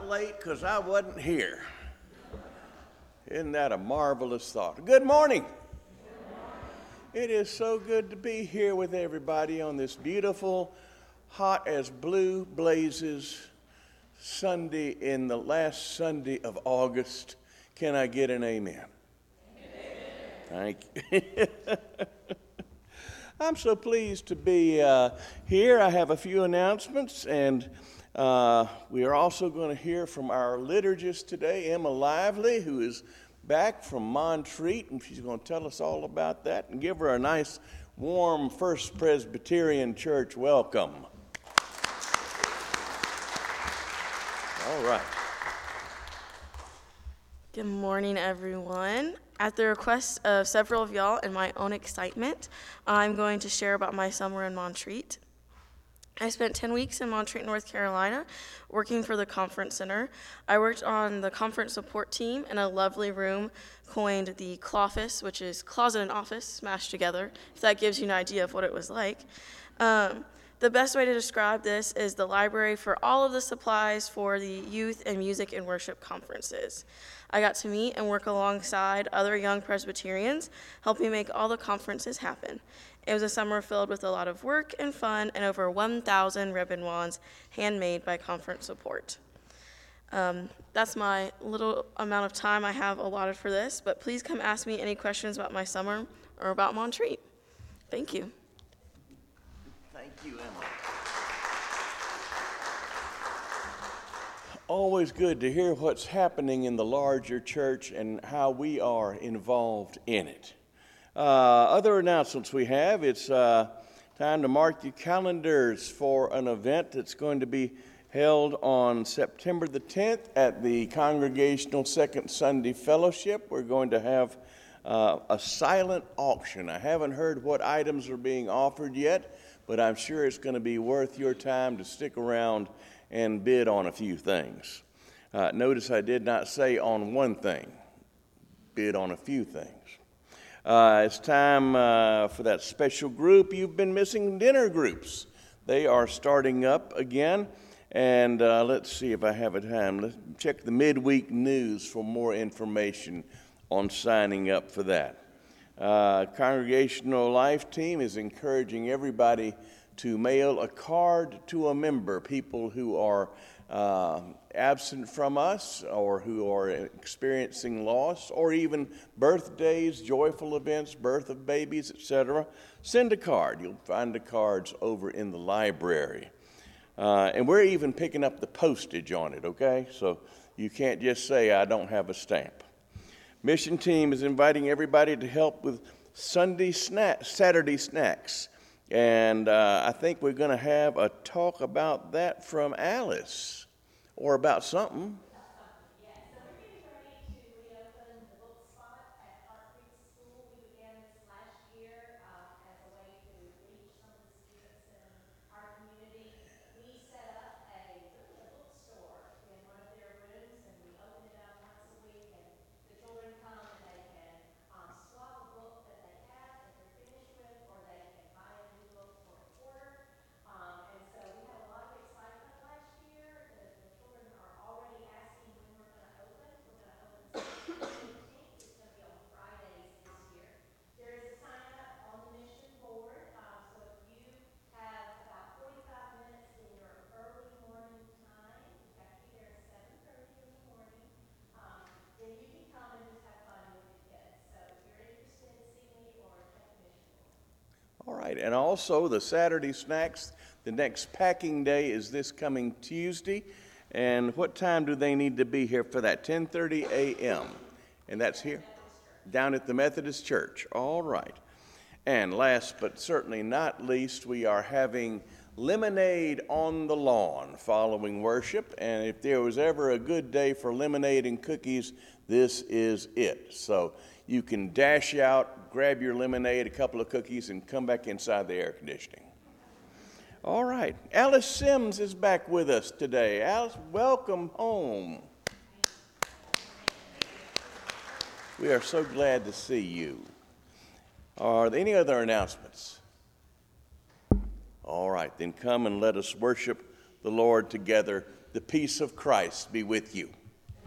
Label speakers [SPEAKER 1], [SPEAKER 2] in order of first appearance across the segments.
[SPEAKER 1] not late because I wasn't here. Isn't that a marvelous thought? Good morning. It is so good to be here with everybody on this beautiful, hot as blue blazes Sunday in the last Sunday of August. Can I get an amen? Amen. Thank you. I'm so pleased to be here. I have a few announcements, and we are also going to hear from our liturgist today, Emma Lively, who is back from Montreat, and she's going to tell us all about that and give her a nice, warm First Presbyterian Church welcome. All right.
[SPEAKER 2] Good morning, everyone. At the request of several of y'all and my own excitement, I'm going to share about my summer in Montreat. I spent 10 weeks in Montreat, North Carolina, working for the Conference Center. I worked on the conference support team in a lovely room coined the Cloffice, which is closet and office smashed together, if that gives you an idea of what it was like. The best way to describe this is the library for all of the supplies for the youth and music and worship conferences. I got to meet and work alongside other young Presbyterians, helping make all the conferences happen. It was a summer filled with a lot of work and fun and over 1,000 ribbon wands handmade by conference support. That's my little amount of time I have allotted for this, but please come ask me any questions about my summer or about Montreat. Thank you.
[SPEAKER 1] Thank you, Emma. Always good to hear what's happening in the larger church and how we are involved in it. Other announcements we have, it's time to mark your calendars for an event that's going to be held on September the 10th at the Congregational Second Sunday Fellowship. We're going to have a silent auction. I haven't heard what items are being offered yet, but I'm sure it's going to be worth your time to stick around and bid on a few things. Notice I did not say on one thing, bid on a few things. It's time for that special group you've been missing, dinner groups. They are starting up again, and let's see if I have a time. Let's check the midweek news for more information on signing up for that. Congregational Life Team is encouraging everybody to mail a card to a member, people who are absent from us or who are experiencing loss or even birthdays, joyful events, birth of babies, etc. Send a card. You'll find the cards over in the library. And we're even picking up the postage on it, okay? So you can't just say, I don't have a stamp. Mission team is inviting everybody to help with Saturday snacks. And I think we're going to have a talk about that from Alice, or about something.
[SPEAKER 3] Yeah, so we're getting ready to reopen the book spot at Park Creek School. We began this last year as a way to reach some of the students in our community. We set up a bookstore in one of their rooms, and we open it up once a week, and the children come and they can swap a book that they have that they're finished with, or they can buy a new book for a quarter. And so we had a lot of excitement last year. The children are already asking when we're going to open. We're going to open September 15th. It's going to be on Fridays this year. There is a sign up on the mission board. So if you have about 45 minutes in your early morning time, you've got to be there at 7:30 in the morning, then you can come and just have fun with your kids. So if you're interested, see me or check the mission board.
[SPEAKER 1] All right, and also the Saturday snacks, the next packing day is this coming Tuesday. And what time do they need to be here for that? 10:30 a.m. And that's here? Down at the Methodist Church. All right. And last but certainly not least, we are having lemonade on the lawn following worship. And if there was ever a good day for lemonade and cookies, this is it. So you can dash out, grab your lemonade, a couple of cookies, and come back inside the air conditioning. All right. Alice Sims is back with us today. Alice, welcome home. We are so glad to see you. Are there any other announcements? All right, then come and let us worship the Lord together The peace of Christ be with you.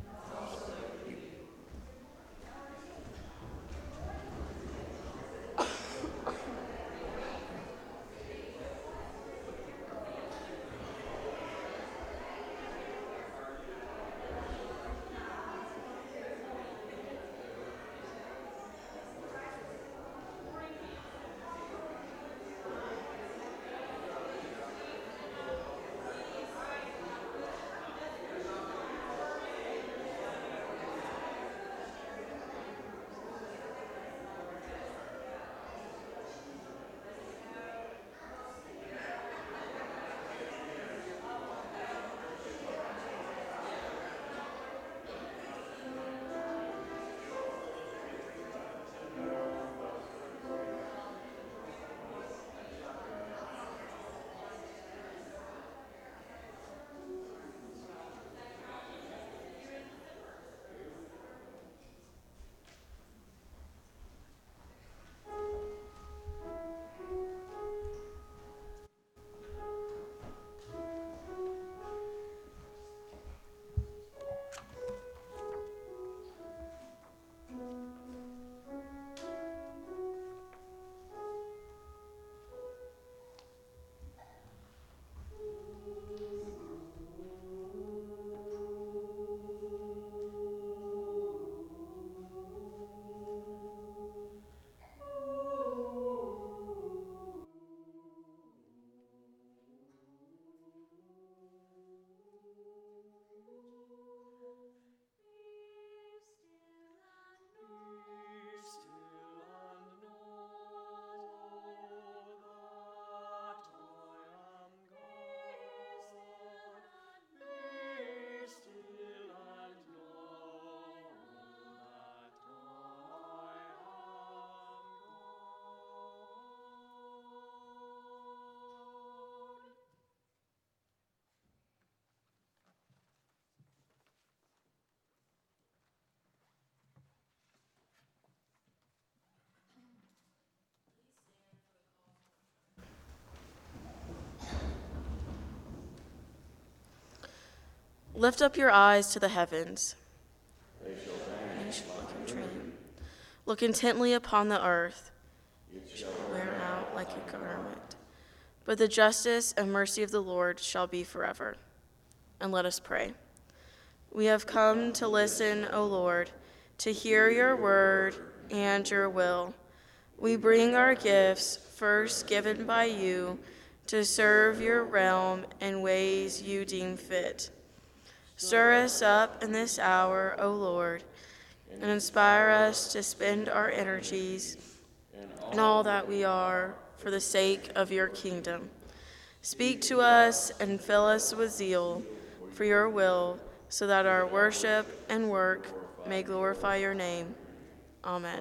[SPEAKER 2] Lift up your eyes to the heavens. They shall look and dream. Look intently upon the earth. It shall wear out like a garment. But the justice and mercy of the Lord shall be forever. And let us pray. We have come to listen, O Lord, to hear your word and your will. We bring our gifts, first given by you, to serve your realm in ways you deem fit. Stir us up in this hour, O Lord, and inspire us to spend our energies and all that we are for the sake of your kingdom. Speak to us and fill us with zeal for your will, so that our worship and work may glorify your name. Amen.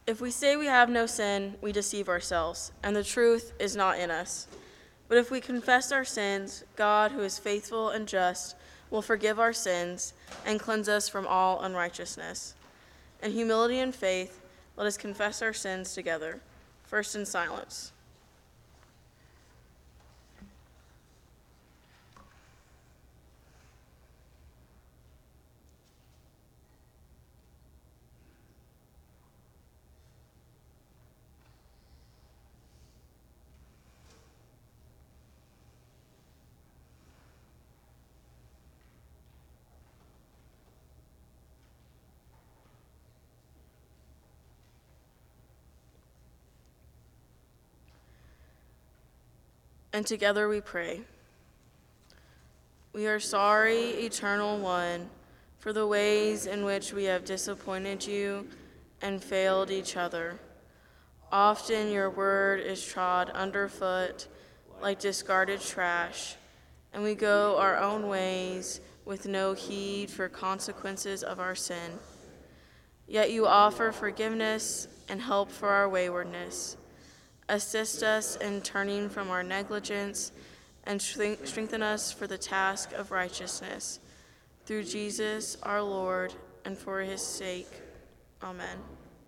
[SPEAKER 2] If we say we have no sin, we deceive ourselves, and the truth is not in us. But if we confess our sins, God, who is faithful and just, will forgive our sins and cleanse us from all unrighteousness. In humility and faith, let us confess our sins together, first in silence. And together we pray. We are sorry, Eternal One, for the ways in which we have disappointed you and failed each other. Often your word is trod underfoot like discarded trash, and we go our own ways with no heed for consequences of our sin. Yet you offer forgiveness and help for our waywardness. Assist us in turning from our negligence and strengthen us for the task of righteousness. Through Jesus our Lord, and for his sake. Amen.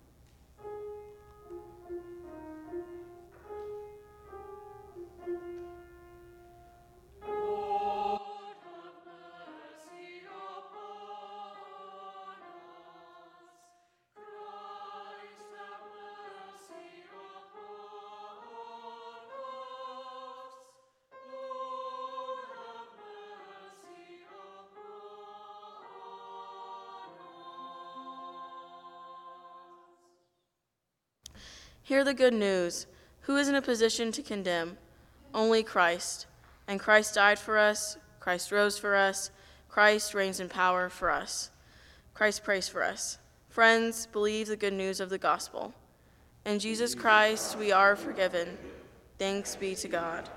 [SPEAKER 2] Hear the good news. Who is in a position to condemn? Only Christ. And Christ died for us. Christ rose for us. Christ reigns in power for us. Christ prays for us. Friends, believe the good news of the gospel. In Jesus Christ, we are forgiven. Thanks be to God.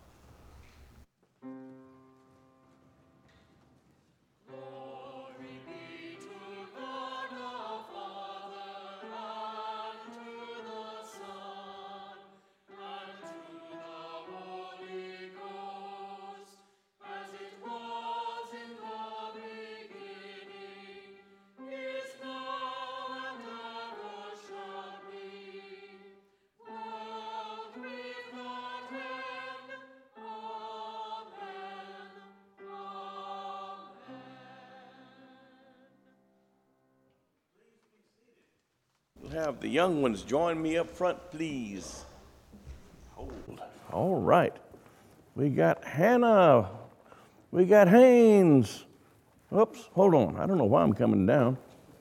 [SPEAKER 1] Have the young ones join me up front, please. Hold. All right. We got Hannah. We got Haynes. Oops, hold on. I don't know why I'm coming down.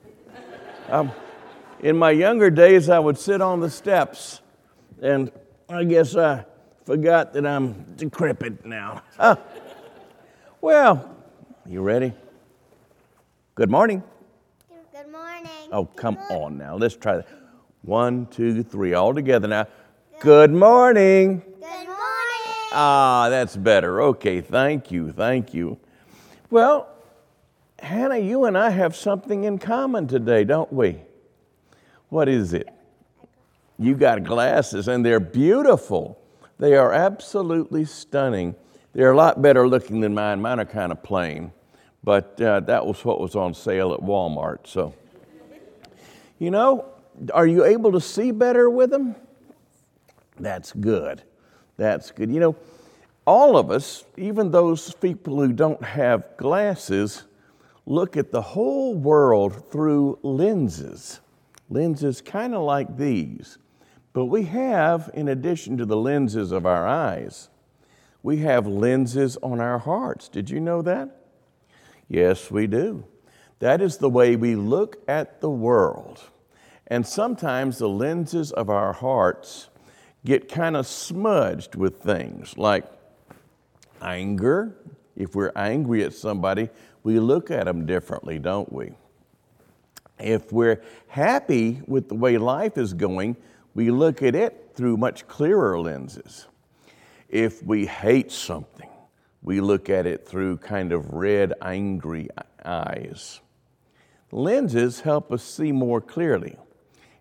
[SPEAKER 1] In my younger days, I would sit on the steps, and I guess I forgot that I'm decrepit now. Well, you ready? Good morning.
[SPEAKER 4] Good morning.
[SPEAKER 1] Oh, come on now. Let's try that. 1, 2, 3. All together now. Good morning.
[SPEAKER 4] Good morning.
[SPEAKER 1] Ah, that's better. Okay, thank you. Thank you. Well, Hannah, you and I have something in common today, don't we? What is it? You got glasses, and they're beautiful. They are absolutely stunning. They're a lot better looking than mine. Mine are kind of plain. But that was what was on sale at Walmart. So, you know, are you able to see better with them? That's good. That's good. You know, all of us, even those people who don't have glasses, look at the whole world through lenses. Lenses kind of like these. But we have, in addition to the lenses of our eyes, we have lenses on our hearts. Did you know that? Yes, we do. That is the way we look at the world. And sometimes the lenses of our hearts get kind of smudged with things like anger. If we're angry at somebody, we look at them differently, don't we? If we're happy with the way life is going, we look at it through much clearer lenses. If we hate something, we look at it through kind of red, angry eyes. Lenses help us see more clearly.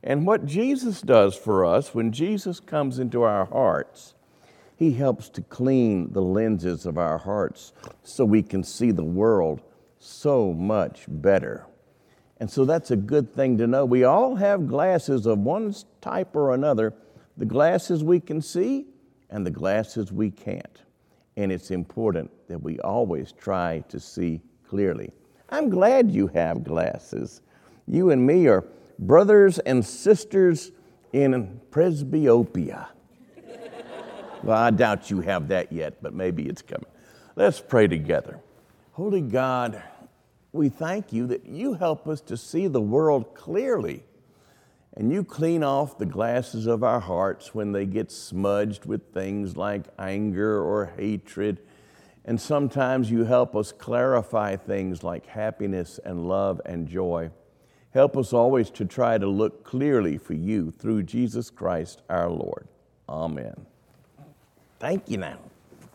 [SPEAKER 1] And what Jesus does for us, when Jesus comes into our hearts, he helps to clean the lenses of our hearts so we can see the world so much better. And so that's a good thing to know. We all have glasses of one type or another, the glasses we can see and the glasses we can't. And it's important that we always try to see clearly. I'm glad you have glasses. You and me are brothers and sisters in presbyopia. Well, I doubt you have that yet, but maybe it's coming. Let's pray together. Holy God, we thank you that you help us to see the world clearly, and you clean off the glasses of our hearts when they get smudged with things like anger or hatred, and sometimes you help us clarify things like happiness and love and joy. Help us always to try to look clearly for you through Jesus Christ our Lord. Amen. Thank you now.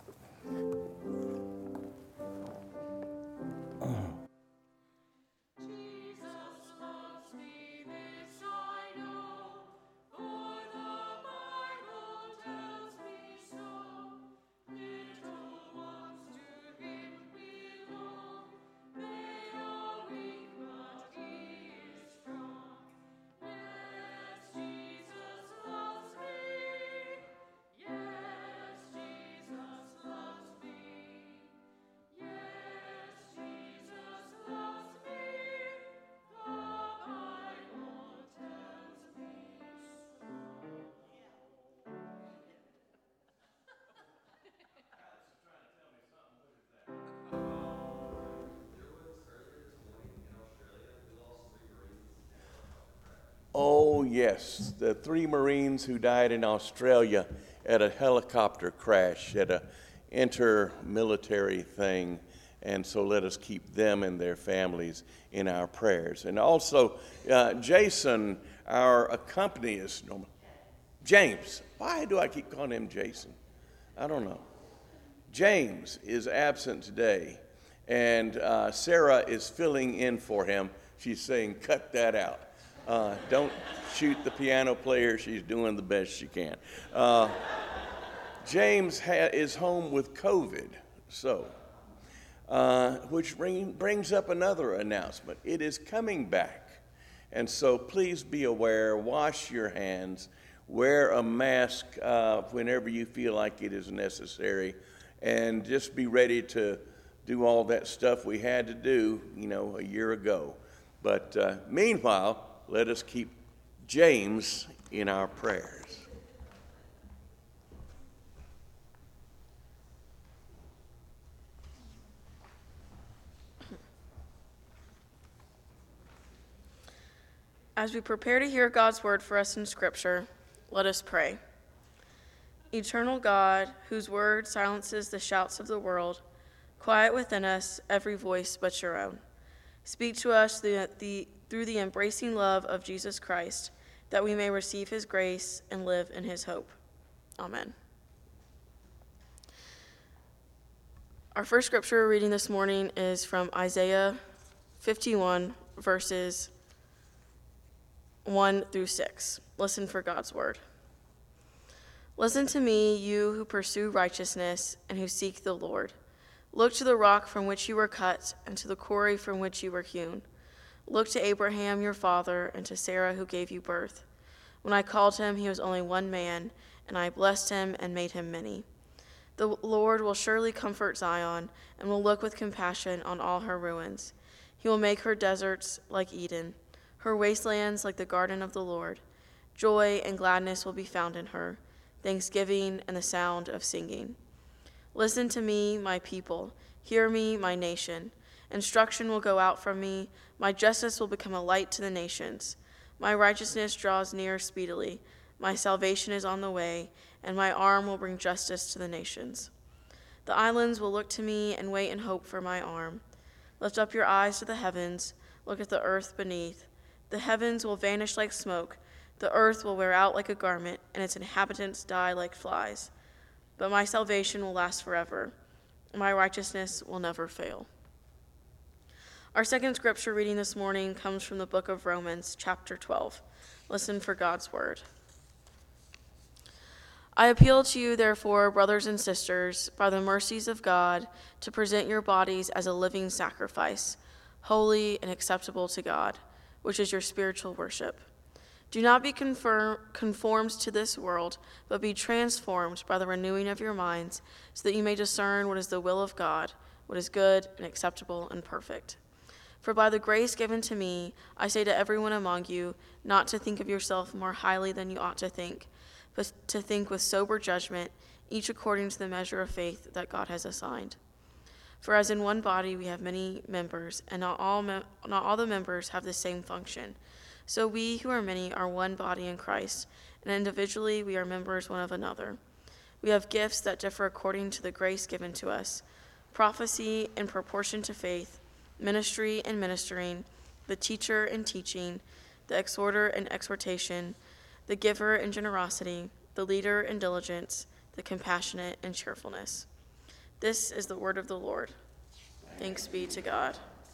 [SPEAKER 1] Oh, yes, the 3 Marines who died in Australia at a helicopter crash, at an inter-military thing. And so let us keep them and their families in our prayers. And also, Jason, our accompanist, James. Why do I keep calling him Jason? I don't know. James is absent today, and Sarah is filling in for him. She's saying, cut that out. Don't shoot the piano player. She's doing the best she can. James is home with COVID, so, which brings up another announcement. It is coming back, and so please be aware, wash your hands, wear a mask whenever you feel like it is necessary, and just be ready to do all that stuff we had to do, a year ago. But meanwhile, let us keep James in our prayers.
[SPEAKER 2] As we prepare to hear God's word for us in Scripture, let us pray. Eternal God, whose word silences the shouts of the world, quiet within us every voice but your own. Speak to us through the embracing love of Jesus Christ, that we may receive his grace and live in his hope. Amen. Our first scripture reading this morning is from Isaiah 51, verses 1 through 6. Listen for God's word. Listen to me, you who pursue righteousness and who seek the Lord. Look to the rock from which you were cut and to the quarry from which you were hewn. Look to Abraham your father and to Sarah who gave you birth. When I called him, he was only one man, and I blessed him and made him many. The Lord will surely comfort Zion and will look with compassion on all her ruins. He will make her deserts like Eden, her wastelands like the garden of the Lord. Joy and gladness will be found in her, thanksgiving and the sound of singing. Listen to me, my people. Hear me, my nation. Instruction will go out from me. My justice will become a light to the nations. My righteousness draws near speedily. My salvation is on the way, and my arm will bring justice to the nations. The islands will look to me and wait in hope for my arm. Lift up your eyes to the heavens. Look at the earth beneath. The heavens will vanish like smoke. The earth will wear out like a garment, and its inhabitants die like flies. But my salvation will last forever. My righteousness will never fail. Our second scripture reading this morning comes from the book of Romans, chapter 12, Listen for God's word. I appeal to you, therefore, brothers and sisters, by the mercies of God, to present your bodies as a living sacrifice, holy and acceptable to God, which is your spiritual worship. Do not be conformed to this world, but be transformed by the renewing of your minds, so that you may discern what is the will of God, what is good and acceptable and perfect. For by the grace given to me, I say to everyone among you, not to think of yourself more highly than you ought to think, but to think with sober judgment, each according to the measure of faith that God has assigned. For as in one body we have many members, and not all the members have the same function. So we who are many are one body in Christ, and individually we are members one of another. We have gifts that differ according to the grace given to us: prophecy in proportion to faith, ministry and ministering, the teacher in teaching, the exhorter in exhortation, the giver in generosity, the leader in diligence, the compassionate in cheerfulness. This is the word of the Lord. Thanks be to God.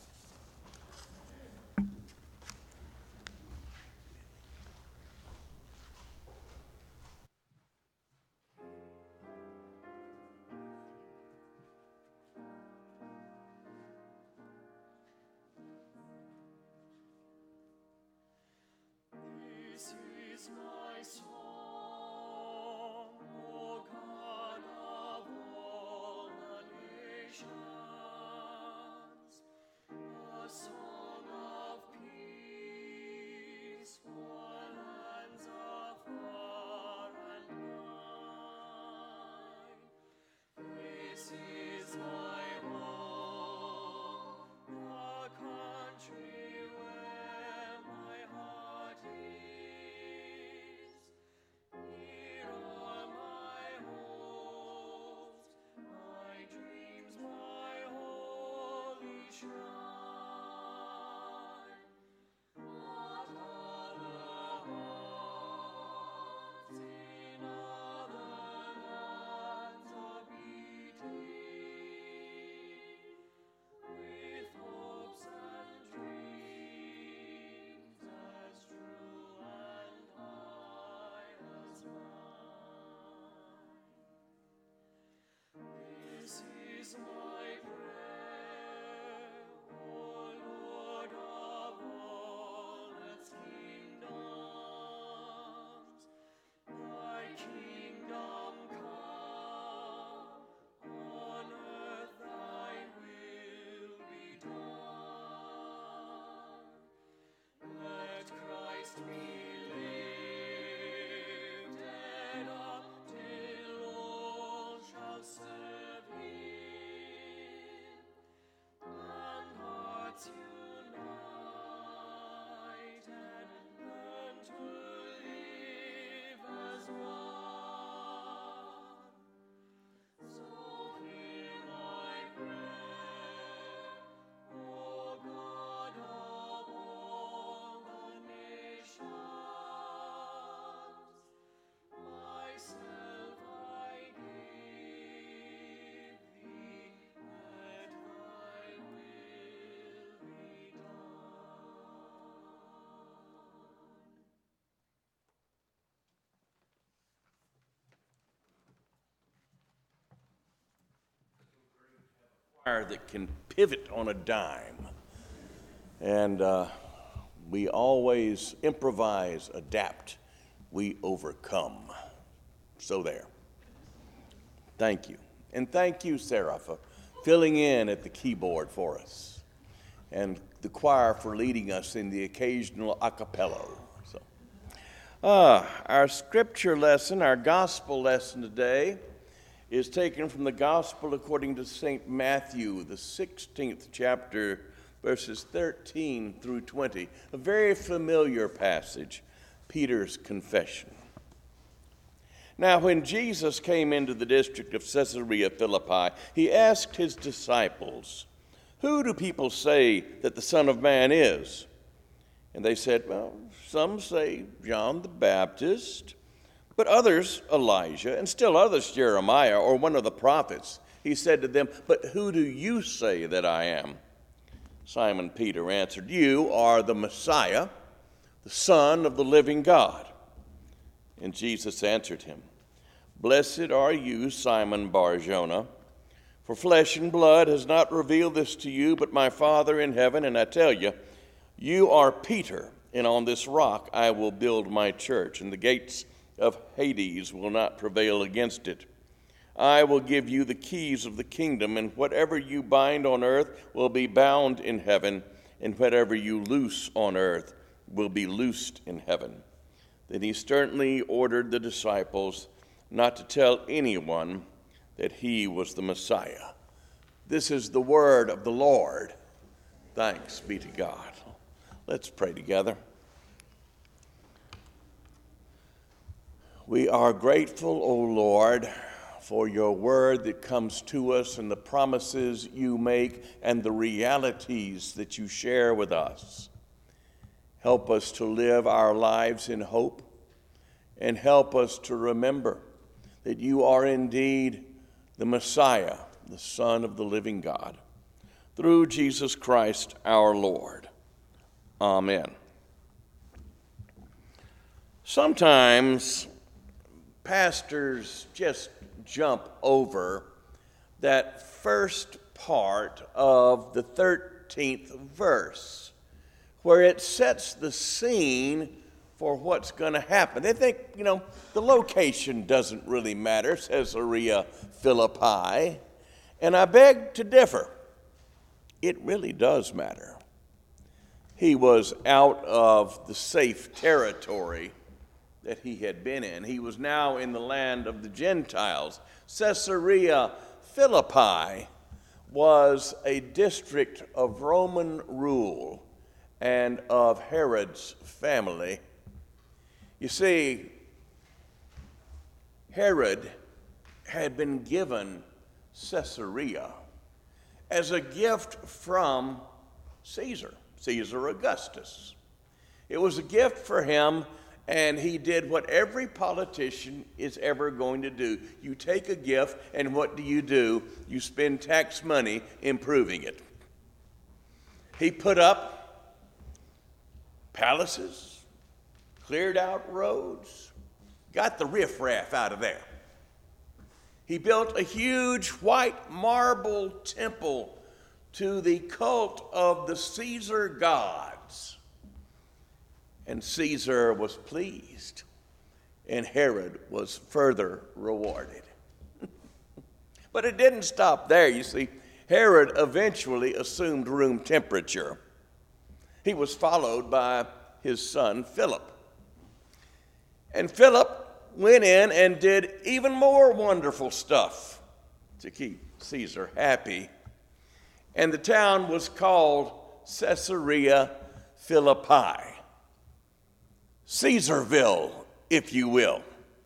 [SPEAKER 1] That can pivot on a dime. And we always improvise, adapt, we overcome. So there. Thank you. And thank you, Sarah, for filling in at the keyboard for us. And the choir for leading us in the occasional a cappella. So, our scripture lesson, our gospel lesson today, is taken from the Gospel according to St. Matthew, the 16th chapter, verses 13 through 20, a very familiar passage, Peter's confession. Now, when Jesus came into the district of Caesarea Philippi, he asked his disciples, "Who do people say that the Son of Man is?" And they said, "Well, some say John the Baptist, but others, Elijah, and still others, Jeremiah, or one of the prophets." He said to them, "But who do you say that I am?" Simon Peter answered, "You are the Messiah, the Son of the living God. And Jesus answered him, Blessed are you, Simon Bar-Jonah, for flesh and blood has not revealed this to you, but my Father in heaven. And I tell you, you are Peter, and on this rock I will build my church, and the gates of Hades will not prevail against it. I will give you the keys of the kingdom, and whatever you bind on earth will be bound in heaven, and whatever you loose on earth will be loosed in heaven. Then he sternly ordered the disciples not to tell anyone that he was the Messiah. This is the word of the Lord. Thanks be to God. Let's pray together. We are grateful, O Lord, for your word that comes to us and the promises you make and the realities that you share with us. Help us to live our lives in hope, and help us to remember that you are indeed the Messiah, the Son of the living God, through Jesus Christ our Lord. Amen. Sometimes pastors just jump over that first part of the 13th verse, where it sets the scene for what's going to happen. They think, the location doesn't really matter, Caesarea Philippi, and I beg to differ. It really does matter. He was out of the safe territory that he had been in. He was now in the land of the Gentiles. Caesarea Philippi was a district of Roman rule and of Herod's family. You see, Herod had been given Caesarea as a gift from Caesar Augustus. It was a gift for him, and he did what every politician is ever going to do. You take a gift, and what do? You spend tax money improving it. He put up palaces, cleared out roads, got the riffraff out of there. He built a huge white marble temple to the cult of the Caesar gods. And Caesar was pleased, and Herod was further rewarded. But it didn't stop there, you see. Herod eventually assumed room temperature. He was followed by his son Philip. And Philip went in and did even more wonderful stuff to keep Caesar happy. And the town was called Caesarea Philippi. Caesarville, if you will.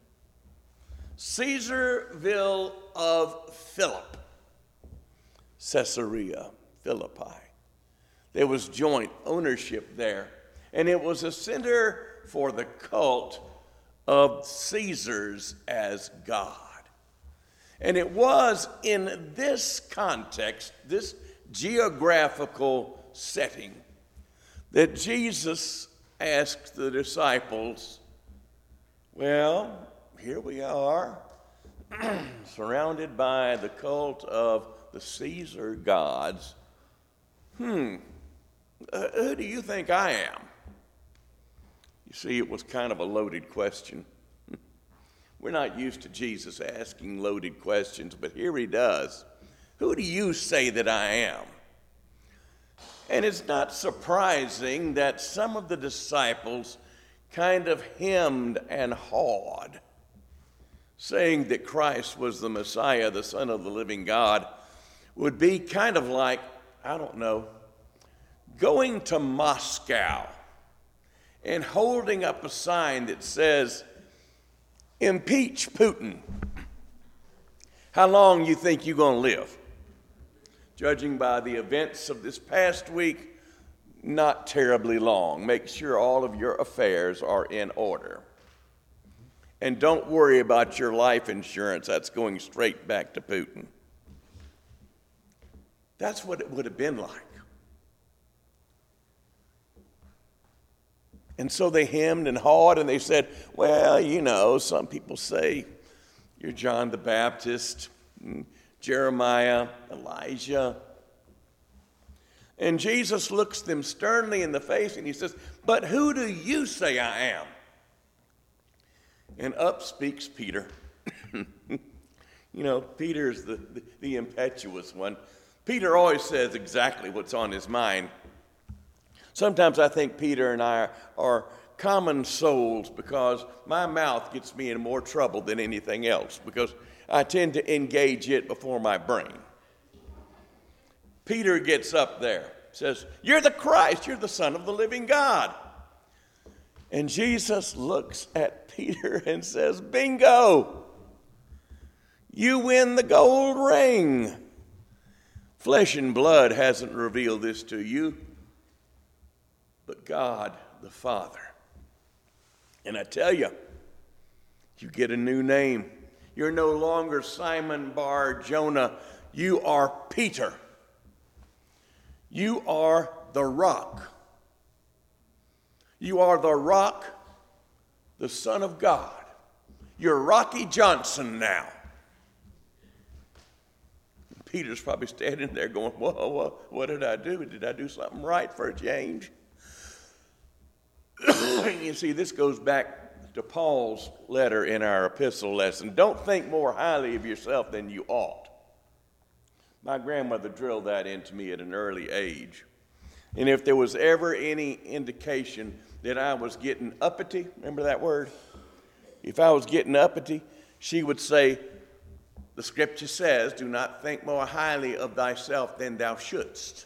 [SPEAKER 1] Caesarville of Philip. Caesarea Philippi. There was joint ownership there, and it was a center for the cult of Caesars as God. And it was in this context, this geographical setting, that Jesus asked the disciples, well, here we are, surrounded by the cult of the Caesar gods. Who do you think I am? You see, it was kind of a loaded question. We're not used to Jesus asking loaded questions, but here he does. Who do you say that I am? And it's not surprising that some of the disciples kind of hemmed and hawed, saying that Christ was the Messiah, the Son of the living God, would be kind of like, going to Moscow and holding up a sign that says, impeach Putin. How long you think you're going to live? Judging by the events of this past week, not terribly long. Make sure all of your affairs are in order. And don't worry about your life insurance. That's going straight back to Putin. That's what it would have been like. And so they hemmed and hawed, and they said, well, you know, some people say you're John the Baptist, Jeremiah, Elijah. And Jesus looks them sternly in the face and he says, but who do you say I am? And up speaks Peter. You know, Peter's the impetuous one. Peter always says exactly what's on his mind. Sometimes I think Peter and I are common souls because my mouth gets me in more trouble than anything else because I tend to engage it before my brain. Peter gets up there, says, you're the Christ, you're the Son of the living God. And Jesus looks at Peter and says, bingo, you win the gold ring. Flesh and blood hasn't revealed this to you, but God the Father. And I tell you, you get a new name. You're no longer Simon Bar Jonah. You are Peter. You are the rock. You are the rock, the Son of God. You're Rocky Johnson now. Peter's probably standing there going, whoa, what did I do? Did I do something right for a change? You see, this goes back to Paul's letter in our epistle lesson. Don't think more highly of yourself than you ought. My grandmother drilled that into me at an early age. And if there was ever any indication that I was getting uppity, remember that word? If I was getting uppity, she would say, the scripture says, do not think more highly of thyself than thou shouldst.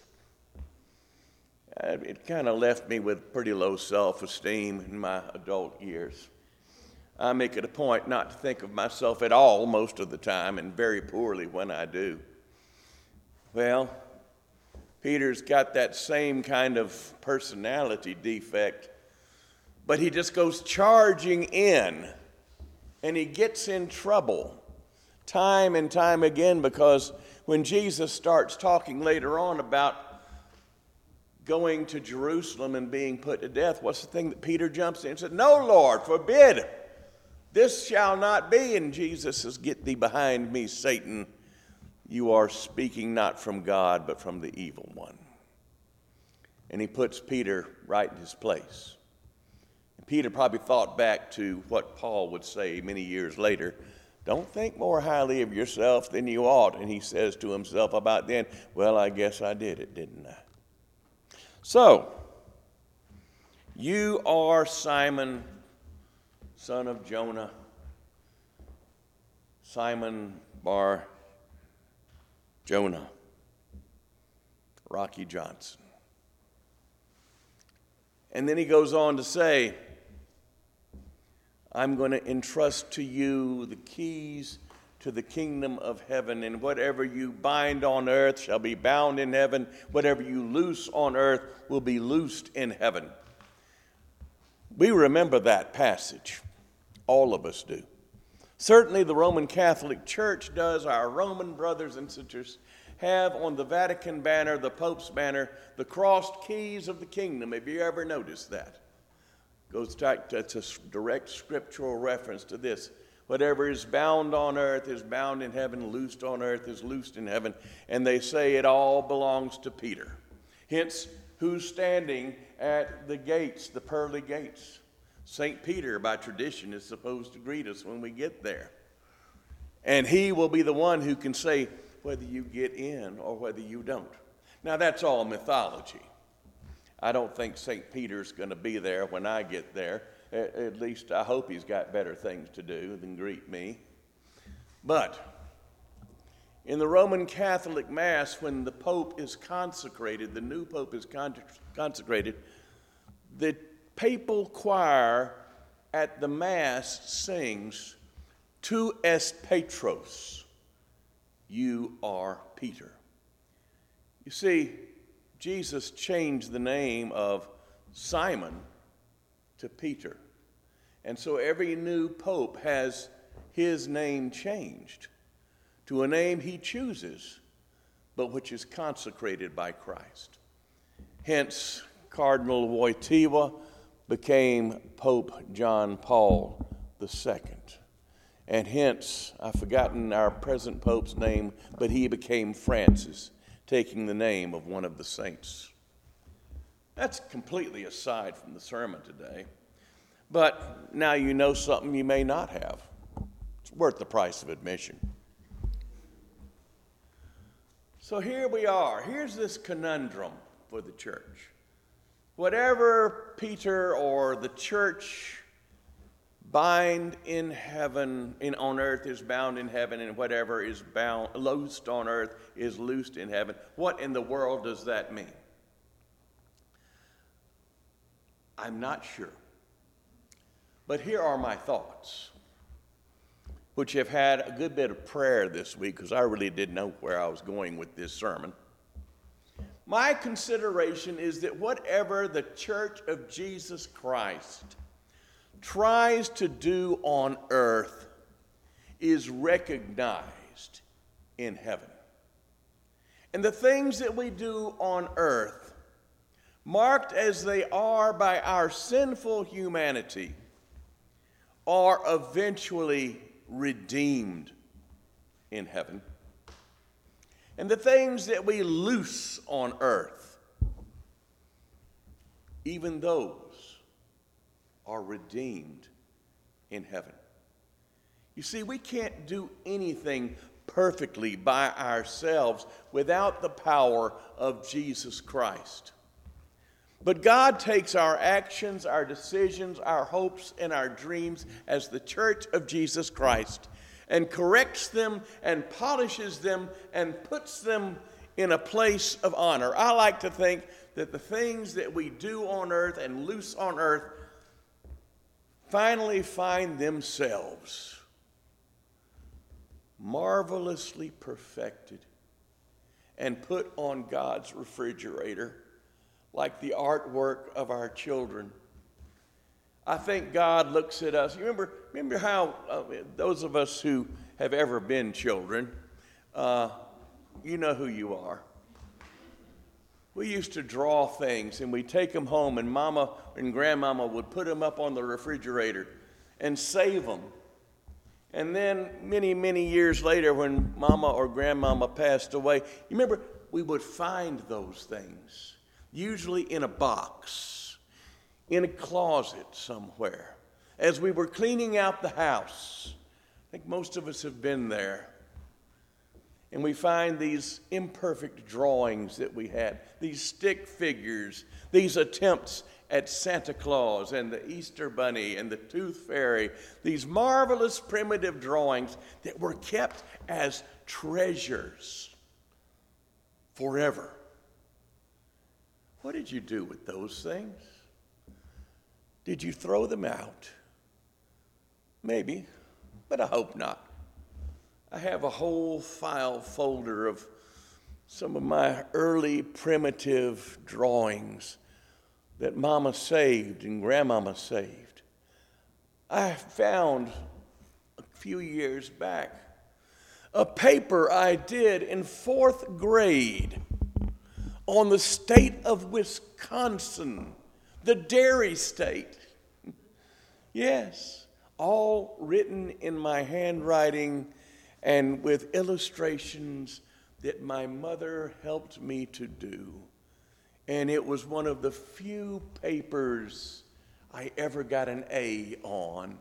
[SPEAKER 1] It kind of left me with pretty low self-esteem in my adult years. I make it a point not to think of myself at all most of the time and very poorly when I do. Well, Peter's got that same kind of personality defect, but he just goes charging in, and he gets in trouble time and time again because when Jesus starts talking later on about going to Jerusalem and being put to death, what's the thing that Peter jumps in and says, no, Lord, forbid. This shall not be. And Jesus says, get thee behind me, Satan. You are speaking not from God, but from the evil one. And he puts Peter right in his place. And Peter probably thought back to what Paul would say many years later. Don't think more highly of yourself than you ought. And he says to himself about then, well, I guess I did it, didn't I? So, you are Simon, son of Jonah, Simon Bar Jonah, Rocky Johnson. And then he goes on to say, I'm going to entrust to you the keys to the kingdom of heaven, and whatever you bind on earth shall be bound in heaven. Whatever you loose on earth will be loosed in heaven. We remember that passage. All of us do. Certainly the Roman Catholic Church does. Our Roman brothers and sisters have on the Vatican banner, the Pope's banner, the crossed keys of the kingdom. Have you ever noticed that? Goes back to, it's a direct scriptural reference to this. Whatever is bound on earth is bound in heaven, loosed on earth is loosed in heaven. And they say it all belongs to Peter. Hence, who's standing at the gates, the pearly gates? St. Peter, by tradition, is supposed to greet us when we get there. And he will be the one who can say whether you get in or whether you don't. Now, that's all mythology. I don't think St. Peter's going to be there when I get there. At least I hope he's got better things to do than greet me. But in the Roman Catholic Mass, when the Pope is consecrated, the new Pope is consecrated, the papal choir at the Mass sings, Tu es Petros, you are Peter. You see, Jesus changed the name of Simon to Peter. And so every new pope has his name changed to a name he chooses, but which is consecrated by Christ. Hence, Cardinal Wojtyła became Pope John Paul II. And hence, I've forgotten our present Pope's name, but he became Francis, taking the name of one of the saints. That's completely aside from the sermon today. But now you know something you may not have. It's worth the price of admission. So here we are. Here's this conundrum for the church. Whatever Peter or the church bind in heaven, on earth is bound in heaven, and whatever is loosed on earth is loosed in heaven. What in the world does that mean? I'm not sure. But here are my thoughts, which have had a good bit of prayer this week because I really didn't know where I was going with this sermon. My consideration is that whatever the Church of Jesus Christ tries to do on earth is recognized in heaven. And the things that we do on earth, marked as they are by our sinful humanity, are eventually redeemed in heaven. And the things that we loose on earth, even those are redeemed in heaven. You see, we can't do anything perfectly by ourselves without the power of Jesus Christ. But God takes our actions, our decisions, our hopes, and our dreams as the Church of Jesus Christ and corrects them and polishes them and puts them in a place of honor. I like to think that the things that we do on earth and loose on earth finally find themselves marvelously perfected and put on God's refrigerator like the artwork of our children. I think God looks at us. Remember how those of us who have ever been children, you know who you are. We used to draw things, and we'd take them home, and Mama and Grandmama would put them up on the refrigerator and save them. And then many, many years later, when Mama or Grandmama passed away, you remember, we would find those things, usually in a box, in a closet somewhere. As we were cleaning out the house, I think most of us have been there, and we find these imperfect drawings that we had, these stick figures, these attempts at Santa Claus and the Easter Bunny and the Tooth Fairy, these marvelous primitive drawings that were kept as treasures forever. What did you do with those things? Did you throw them out? Maybe, but I hope not. I have a whole file folder of some of my early primitive drawings that Mama saved and Grandmama saved. I found a few years back a paper I did in 4th grade on the state of Wisconsin, the dairy state. Yes, all written in my handwriting and with illustrations that my mother helped me to do. And it was one of the few papers I ever got an A on.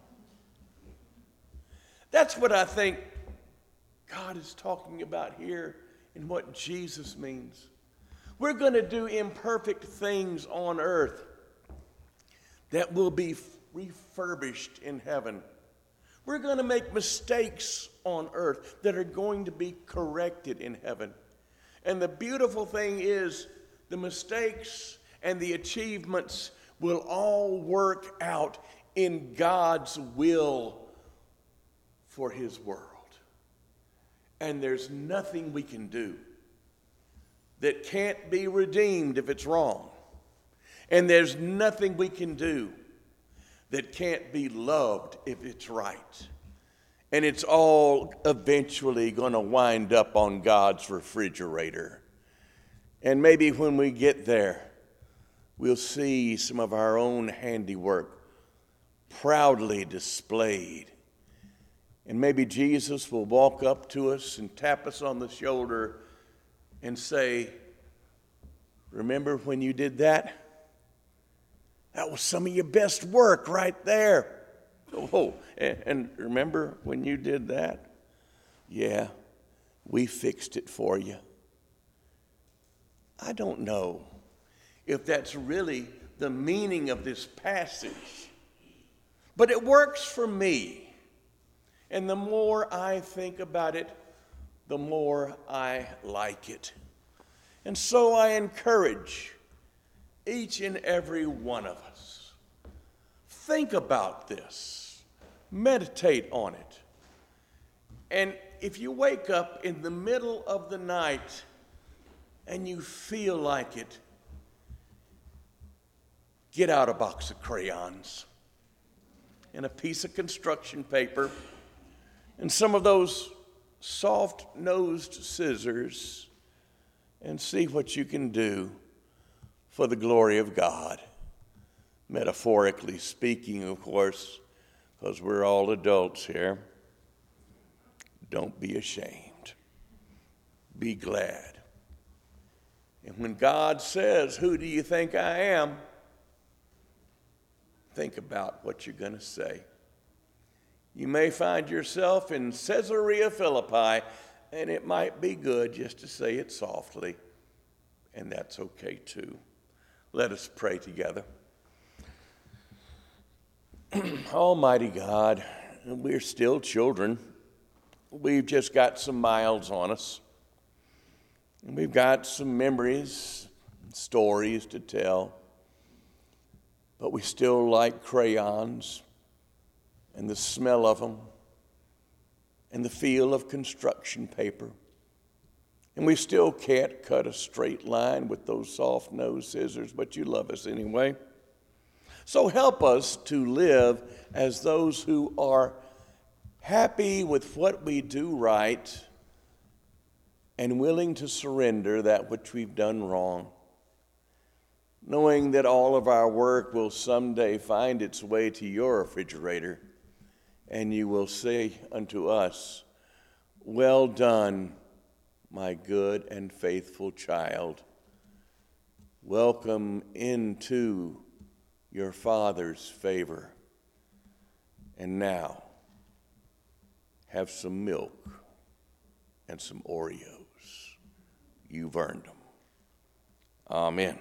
[SPEAKER 1] That's what I think God is talking about here and what Jesus means. We're going to do imperfect things on earth that will be refurbished in heaven. We're going to make mistakes on earth that are going to be corrected in heaven. And the beautiful thing is, the mistakes and the achievements will all work out in God's will for His world. And there's nothing we can do that can't be redeemed if it's wrong. And there's nothing we can do that can't be loved if it's right. And it's all eventually going to wind up on God's refrigerator. And maybe when we get there, we'll see some of our own handiwork proudly displayed. And maybe Jesus will walk up to us and tap us on the shoulder and say, remember when you did that? That was some of your best work right there. Oh, and remember when you did that? Yeah, we fixed it for you. I don't know if that's really the meaning of this passage, but it works for me. And the more I think about it, the more I like it. And so I encourage each and every one of us, think about this, meditate on it. And if you wake up in the middle of the night and you feel like it, get out a box of crayons and a piece of construction paper and some of those soft-nosed scissors and see what you can do for the glory of God. Metaphorically speaking, of course, because we're all adults here. Don't be ashamed. Be glad. And when God says, "Who do you think I am?" think about what you're going to say. You may find yourself in Caesarea Philippi, and it might be good just to say it softly, and that's okay too. Let us pray together. Almighty God, we're still children. We've just got some miles on us. And we've got some memories, stories to tell. But we still like crayons and the smell of them and the feel of construction paper. And we still can't cut a straight line with those soft-nosed scissors, but you love us anyway. So help us to live as those who are happy with what we do right and willing to surrender that which we've done wrong, knowing that all of our work will someday find its way to your refrigerator, and you will say unto us, "Well done, my good and faithful child. Welcome into your Father's favor. And now, have some milk and some Oreos. You've earned them." Amen.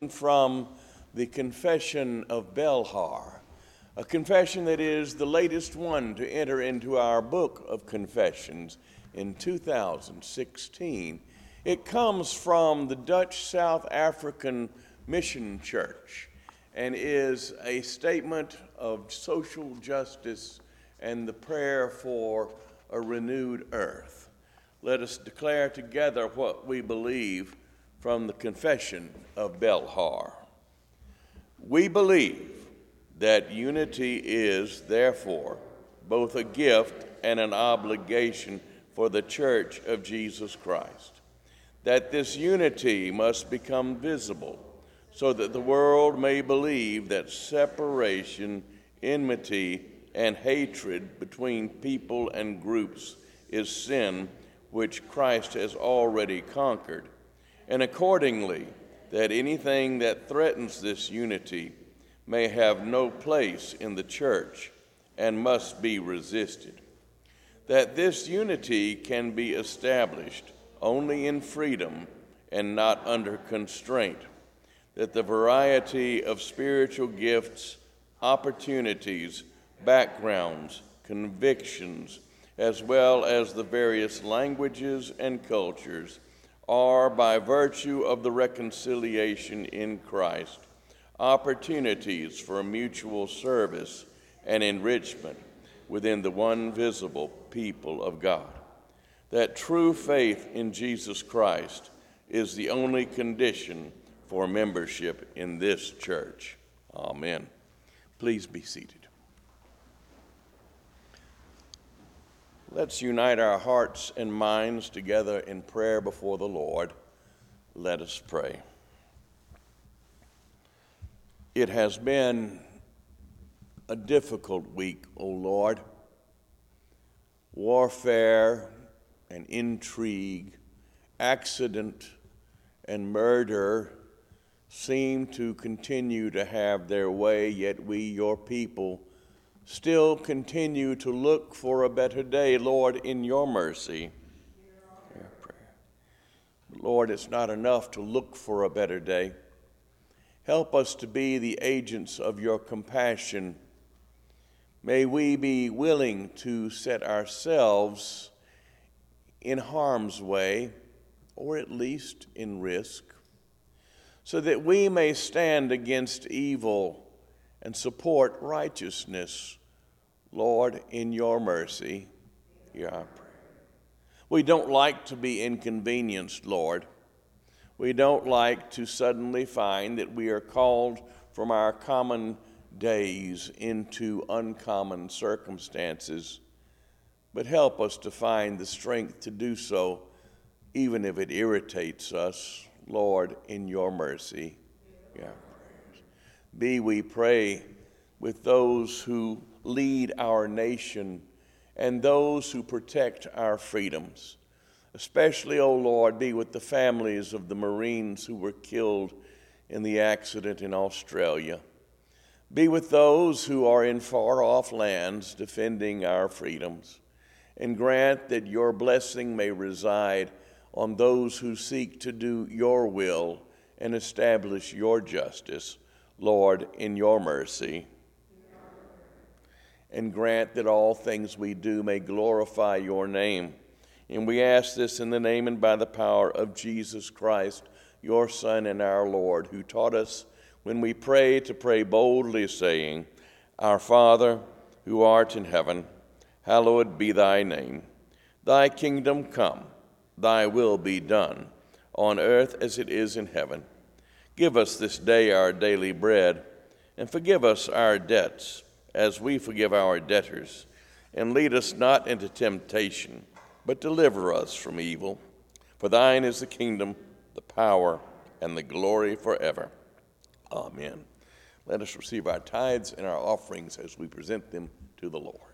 [SPEAKER 1] from the Confession of Belhar, a confession that is the latest one to enter into our book of confessions in 2016. It comes from the Dutch South African Mission Church and is a statement of social justice and the prayer for a renewed earth. Let us declare together what we believe from the Confession of Belhar. We believe that unity is, therefore, both a gift and an obligation for the Church of Jesus Christ, that this unity must become visible so that the world may believe that separation, enmity, and hatred between people and groups is sin which Christ has already conquered, and accordingly, that anything that threatens this unity may have no place in the church and must be resisted. That this unity can be established only in freedom and not under constraint. That the variety of spiritual gifts, opportunities, backgrounds, convictions, as well as the various languages and cultures are, by virtue of the reconciliation in Christ, opportunities for mutual service and enrichment within the one visible people of God. That true faith in Jesus Christ is the only condition for membership in this church. Amen. Please be seated. Let's unite our hearts and minds together in prayer before the Lord. Let us pray. It has been a difficult week, O Lord. Warfare and intrigue, accident and murder seem to continue to have their way, yet we, your people, still continue to look for a better day. Lord, in your mercy, hear prayer. Lord, it's not enough to look for a better day. Help us to be the agents of your compassion. May we be willing to set ourselves in harm's way, or at least in risk, so that we may stand against evil and support righteousness. Lord, in your mercy, hear our prayer. We don't like to be inconvenienced, Lord. We don't like to suddenly find that we are called from our common days into uncommon circumstances, but help us to find the strength to do so, even if it irritates us. Lord, in your mercy, hear our prayers. Be, we pray, with those who lead our nation and those who protect our freedoms. Especially, O Lord, be with the families of the Marines who were killed in the accident in Australia. Be with those who are in far-off lands defending our freedoms, and grant that your blessing may reside on those who seek to do your will and establish your justice, Lord, in your mercy. And grant that all things we do may glorify your name. And we ask this in the name and by the power of Jesus Christ, your Son and our Lord, who taught us when we pray to pray boldly, saying, Our Father, who art in heaven, hallowed be thy name. Thy kingdom come, thy will be done, on earth as it is in heaven. Give us this day our daily bread, and forgive us our debts, as we forgive our debtors. And lead us not into temptation, but deliver us from evil. For thine is the kingdom, the power, and the glory forever. Amen. Let us receive our tithes and our offerings as we present them to the Lord.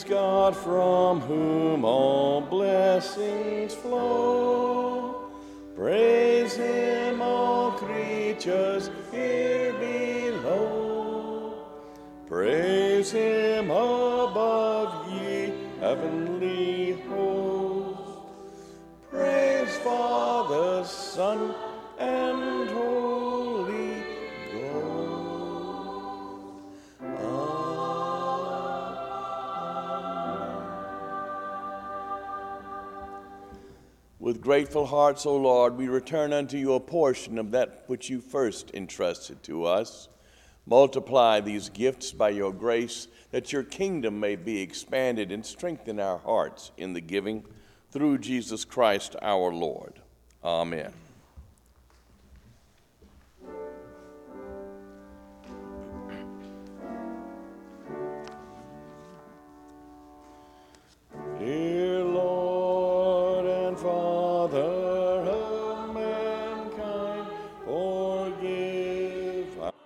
[SPEAKER 1] God from whom all blessings flow. Praise him, all creatures here below. Praise him above, ye heavenly hosts. Praise Father, Son, and Holy Ghost. Amen. With grateful hearts, O Lord, we return unto you a portion of that which you first entrusted to us. Multiply these gifts by your grace, that your kingdom may be expanded, and strengthen our hearts in the giving, through Jesus Christ our Lord. Amen. Dear Lord and Father of mankind, forgive our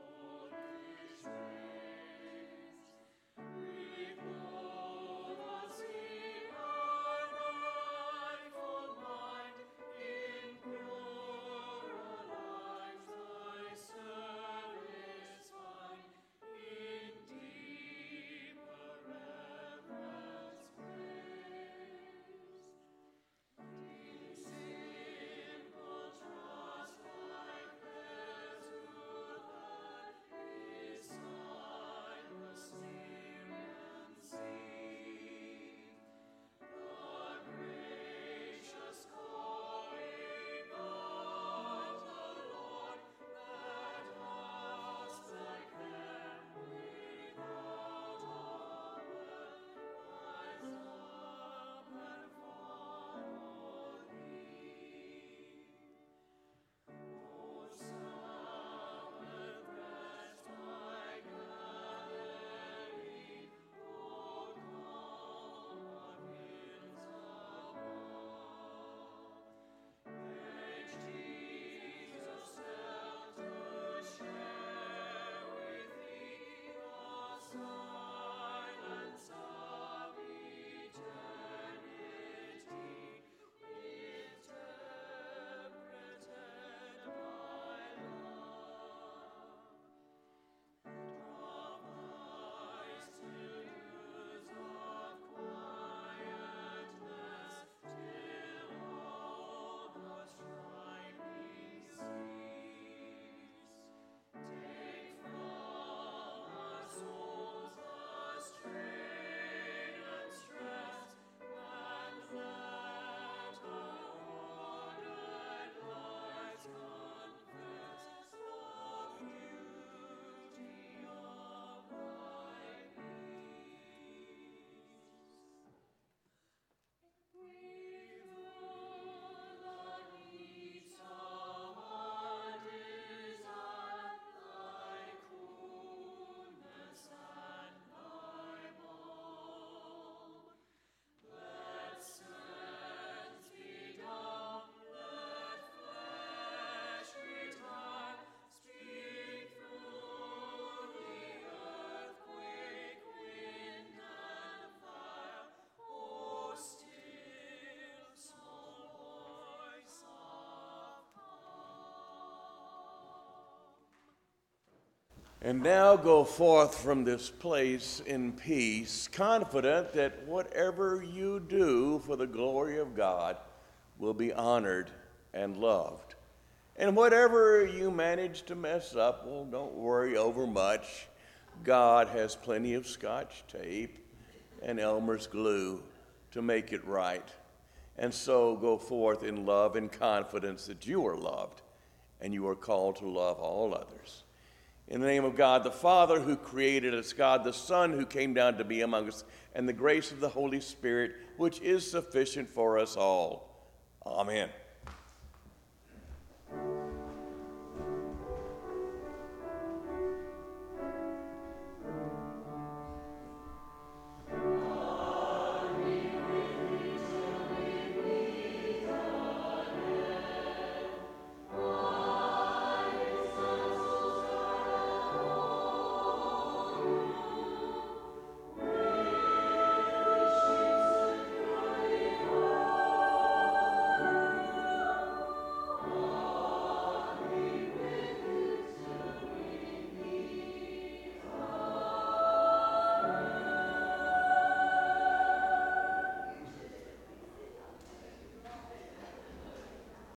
[SPEAKER 1] And now go forth from this place in peace, confident that whatever you do for the glory of God will be honored and loved. And whatever you manage to mess up, well, don't worry over much. God has plenty of Scotch tape and Elmer's glue to make it right. And so go forth in love and confidence that you are loved and you are called to love all others. In the name of God the Father, who created us, God the Son, who came down to be among us, and the grace of the Holy Spirit, which is sufficient for us all. Amen.